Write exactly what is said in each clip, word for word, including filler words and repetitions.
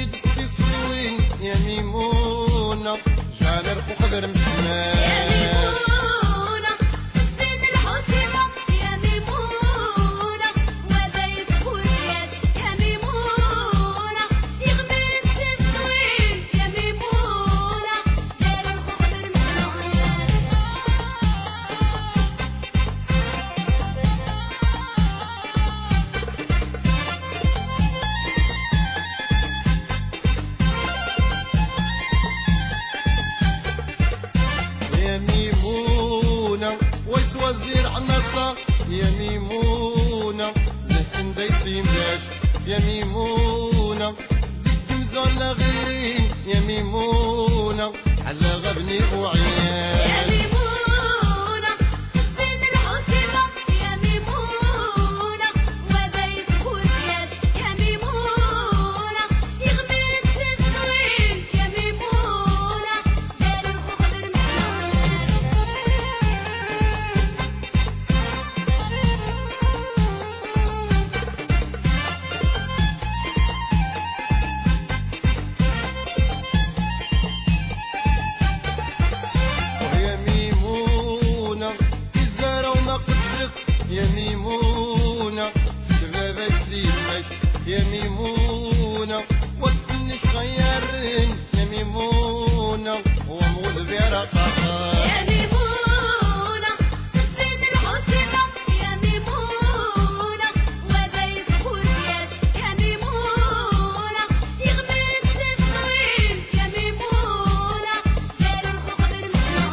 يغمد في صوين يا ميمونة جعل رخو خضر مسمار وزير عنصة يا ميمونة نسن دايسين باش يا ميمونة زيد مزون غيرين يا ميمونة على غبني وعيان يا ميمونة زين الحسيمة يا ميمونة ودايس خوزياش يا ميمونة يغمي التسوين يا ميمونة جال الخضر يا ميمونة سبابك ليمك يا ميمونة وطنش غيرين يا ميمونة وموذ برقاقا يا ميمونة زين الحسيمة يا ميمونة ودايس خوزياش يا ميمونة يغمي التسوين يا ميمونة جال الخضر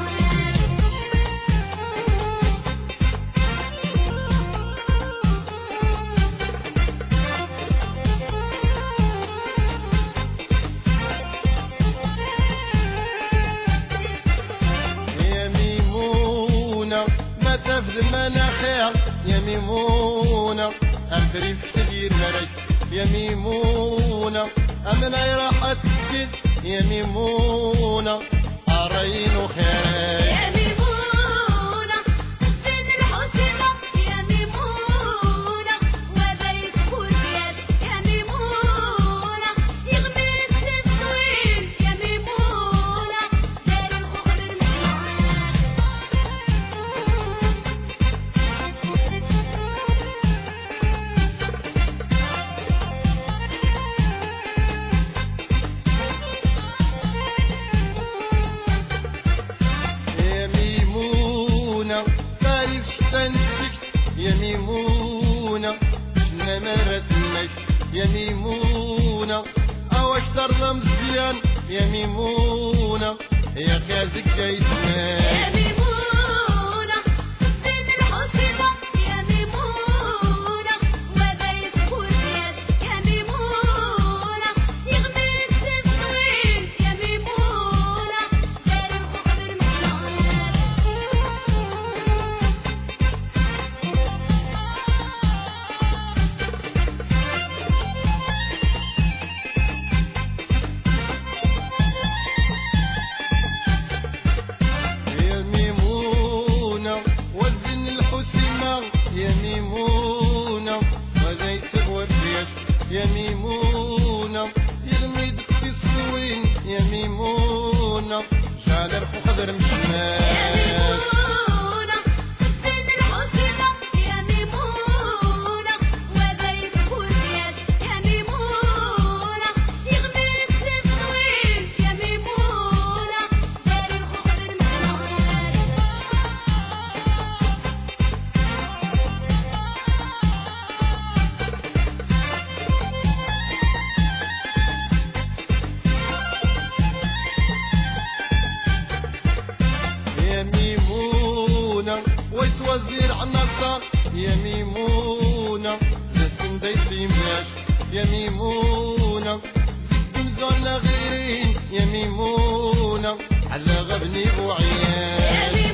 ما تفذ مناخير يا ميمونة أمتري في تدير مريك يا ميمونة أمنا راح تسكت يا ميمونة أرين وخير يا ميمونة زين الحسيمة يا ميمونة ودايس خوزياش يا ميمونة يغمي التسوين يا ميمونة جال الخضر تعرف شتنسك يا ميمونة شنا مرت لك يا ميمونة أو أكثر مزيان يا ميمونة يا خازك جايتنا يا ميمونة زين الحسيمة يا ميمونة ودايس خوزياش يا ميمونة يغمي التسوين يا ميمونة جال الخضر يا ميمونة وزي سبوة بيش يا ميمونة يغمد في الصوين يا ميمونة جعل رخو خضر مشماش ويس وزير عنصة يا ميمونة لسن دايسين باش يا ميمونة زيد مزون غيرين يا ميمونة على غبني وعيان